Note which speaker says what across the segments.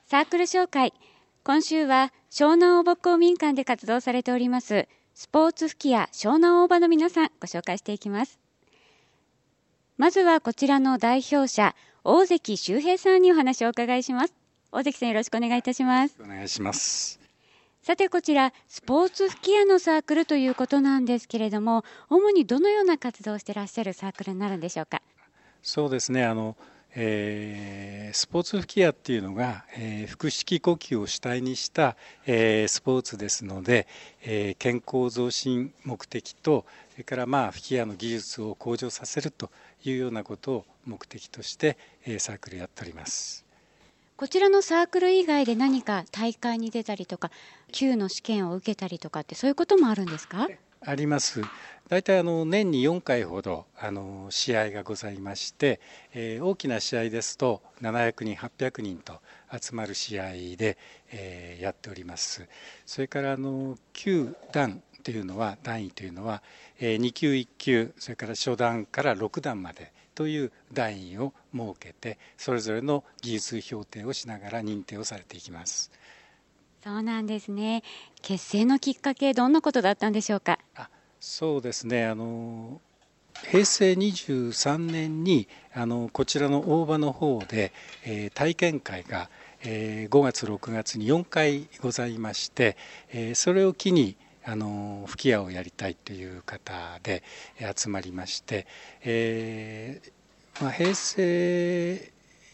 Speaker 1: サークル紹介。今週は湘南大場公民館で活動されておりますスポーツ吹き矢湘南大場の皆さんご紹介していきます。まずはこちらの代表者大関周平さんにお話をお伺いします。大関さん、よろしくお願いいたします。
Speaker 2: お願いします。
Speaker 1: さて、こちらスポーツ吹き矢のサークルということなんですけれども、主にどのような活動をしていらっしゃるサークルになるんでしょうか。
Speaker 2: そうですね、スポーツ吹き矢っていうのが、腹式呼吸を主体にした、スポーツですので、健康増進目的と、それから吹き矢の技術を向上させるというようなことを目的として、サークルやっております。
Speaker 1: こちらのサークル以外で何か大会に出たりとか、級の試験を受けたりとかって、そういうこともあるんですか？
Speaker 2: あります。大体年に4回ほど試合がございまして、大きな試合ですと700人800人と集まる試合で、やっております。それから9段というのは段位というのは、2級1級、それから初段から6段までという段位を設けて、それぞれの技術評定をしながら認定をされていきます。
Speaker 1: そうなんですね。結成のきっかけ、どんなことだったんでしょうか。
Speaker 2: そうですね、平成23年にこちらの大場の方で、体験会が、5月6月に4回ございまして、それを機に吹き矢をやりたいという方で集まりまして、平成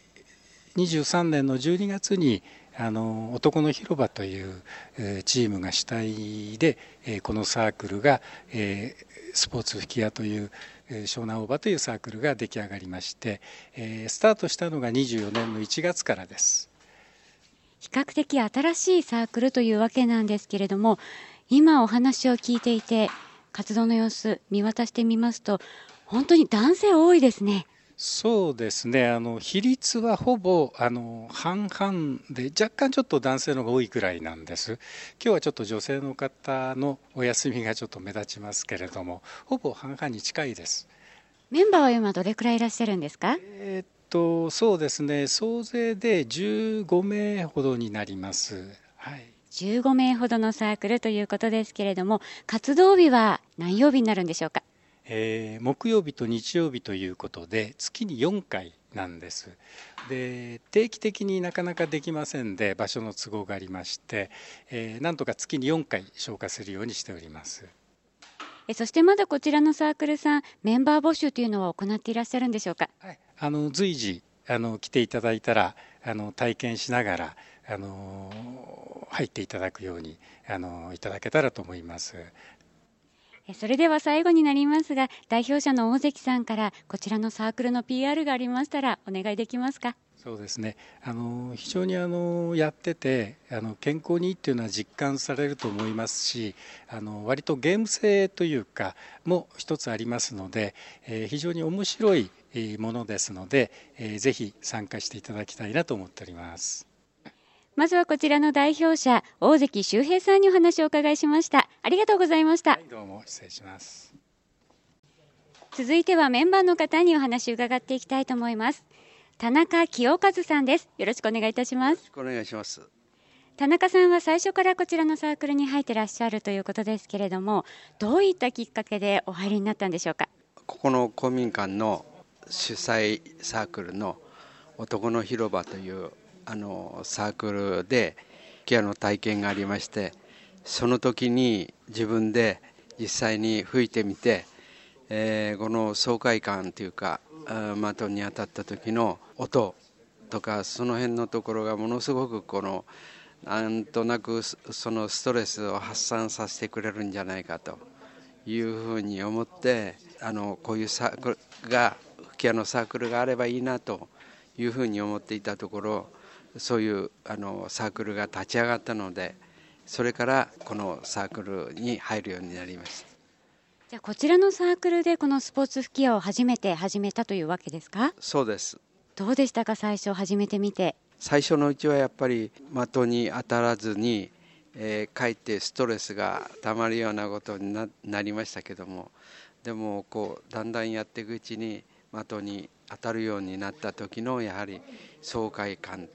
Speaker 2: 23年の12月に男の広場というチームが主体でこのサークルがスポーツ吹き矢という湘南大場というサークルが出来上がりまして、スタートしたのが24年の1月からです。
Speaker 1: 比較的新しいサークルというわけなんですけれども、今お話を聞いていて活動の様子見渡してみますと、本当に男性多いですね。
Speaker 2: そうですね、比率はほぼ半々で、若干ちょっと男性の方が多いくらいなんです。今日はちょっと女性の方のお休みがちょっと目立ちますけれども、ほぼ半々に近いです。
Speaker 1: メンバーは今どれくらいいらっしゃるんですか？
Speaker 2: そうですね、総勢で15名ほどになります。はい、
Speaker 1: 15名ほどのサークルということですけれども、活動日は何曜日になるんでしょうか？
Speaker 2: 木曜日と日曜日ということで月に4回なんです。で、定期的になかなかできませんで、場所の都合がありまして、なんとか月に4回消化するようにしております。
Speaker 1: そしてまだこちらのサークルさん、メンバー募集というのは行っていらっしゃるんでしょうか？
Speaker 2: はい、随時来ていただいたら体験しながら入っていただくようにいただけたらと思います。
Speaker 1: それでは最後になりますが、代表者の大関さんからこちらのサークルの PR がありましたらお願いできますか？
Speaker 2: そうですね、非常にやってて健康にいいっていうのは実感されると思いますし、割とゲーム性というかも一つありますので、非常に面白いものですので、ぜひ参加していただきたいなと思っております。
Speaker 1: まずはこちらの代表者大関周平さんにお話をお伺いしました。ありがとうございました。
Speaker 2: はい、どうも失礼します。
Speaker 1: 続いてはメンバーの方にお話を伺っていきたいと思います。田中清和さんです。よろしくお願いいたします。
Speaker 3: よろしくお願いします。
Speaker 1: 田中さんは最初からこちらのサークルに入ってらっしゃるということですけれども、どういったきっかけでお入りになったんでしょうか？
Speaker 3: ここの公民館の主催サークルの男の広場というサークルで吹き矢の体験がありまして、その時に自分で実際に吹いてみて、この爽快感というか的に当たった時の音とかその辺のところがものすごくなんとなくそのストレスを発散させてくれるんじゃないかというふうに思って、こういうサークルが吹き矢のサークルがあればいいなというふうに思っていたところ、そういうサークルが立ち上がったので、それからこのサークルに入るようになりました。
Speaker 1: じゃあこちらのサークルでこのスポーツ吹き矢を初めて始めたというわけですか？
Speaker 3: そうです。
Speaker 1: どうでしたか、最初始めてみて。
Speaker 3: 最初のうちはやっぱり的に当たらずに、かえってストレスがたまるようなことに なりましたけども、でもだんだんやっていくうちに的に当たるようになった時のやはり爽快感と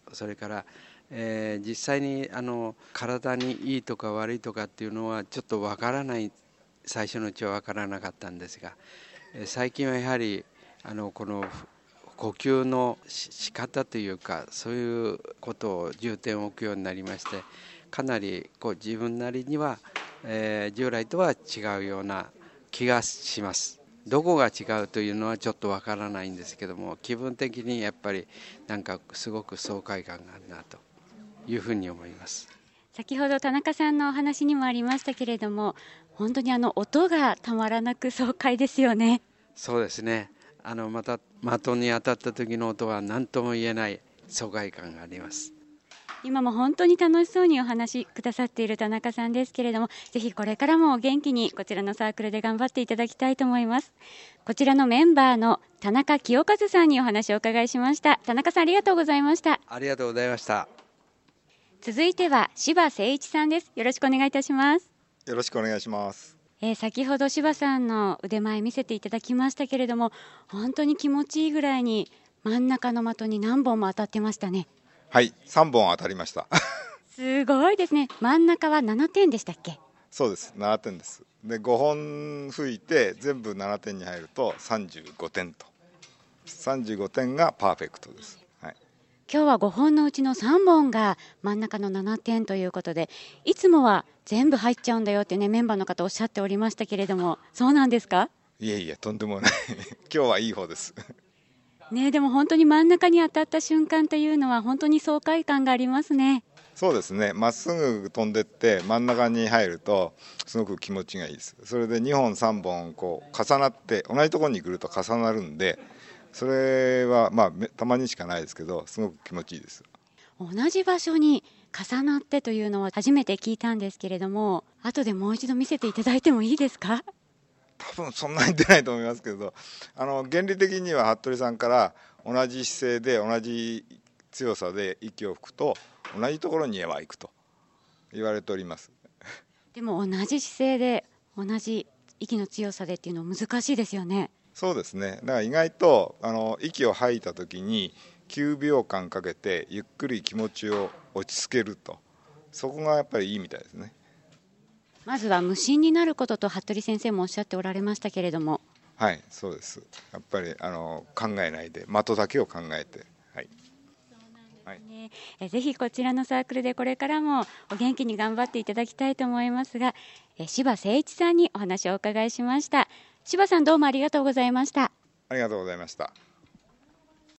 Speaker 3: それから、実際に体にいいとか悪いとかっていうのはちょっとわからない、最初のうちはわからなかったんですが、最近はやはりこの呼吸の仕方というか、そういうことを重点を置くようになりまして、かなり自分なりには、従来とは違うような気がします。どこが違うというのはちょっとわからないんですけども、気分的にやっぱりなんかすごく爽快感があるなというふうに思います。
Speaker 1: 先ほど田中さんのお話にもありましたけれども、本当に音がたまらなく爽快ですよね。
Speaker 3: そうですね。また的に当たった時の音は何とも言えない疎外感があります。
Speaker 1: 今も本当に楽しそうにお話しくださっている田中さんですけれども、ぜひこれからも元気にこちらのサークルで頑張っていただきたいと思います。こちらのメンバーの田中清和さんにお話をお伺いしました。田中さん、ありがとうございました。
Speaker 3: ありがとうございました。
Speaker 1: 続いては柴誠一さんです。よろしくお願いいたします。
Speaker 4: よろしくお願いします。
Speaker 1: 先ほど柴さんの腕前見せていただきましたけれども、本当に気持ちいいぐらいに真ん中の的に何本も当たってましたね。
Speaker 4: はい、3本当たりました
Speaker 1: すごいですね。真ん中は7点でしたっけ？
Speaker 4: そうです、7点です。で5本吹いて全部7点に入ると35点と、35点がパーフェクトです。はい、
Speaker 1: 今日は5本のうちの3本が真ん中の7点ということで、いつもは全部入っちゃうんだよってね、メンバーの方おっしゃっておりましたけれども、そうなんですか？
Speaker 4: いえいえ、とんでもない今日はいい方です
Speaker 1: ね、でも本当に真ん中に当たった瞬間というのは本当に爽快感がありますね。
Speaker 4: そうですね、まっすぐ飛んでって真ん中に入るとすごく気持ちがいいです。それで2本3本重なって同じところに来ると重なるんで、それはたまにしかないですけど、すごく気持ちいいです。
Speaker 1: 同じ場所に重なってというのは初めて聞いたんですけれども、後でもう一度見せていただいてもいいですか？
Speaker 4: 多分そんなに出ないと思いますけど、原理的には服部さんから同じ姿勢で同じ強さで息を吹くと同じところには行くと言われております。
Speaker 1: でも同じ姿勢で同じ息の強さでっていうのは難しいですよね。
Speaker 4: そうですね、だから意外と息を吐いた時に9秒間かけてゆっくり気持ちを落ち着けると、そこがやっぱりいいみたいですね。
Speaker 1: まずは無心になることと服部先生もおっしゃっておられましたけれども。
Speaker 4: はい、そうです。やっぱり考えないで的だけを考えて、はい、
Speaker 1: ぜひこちらのサークルでこれからもお元気に頑張っていただきたいと思いますが、柴誠一さんにお話をお伺いしました。柴さん、どうもありがとうございました。
Speaker 4: ありがとうございました。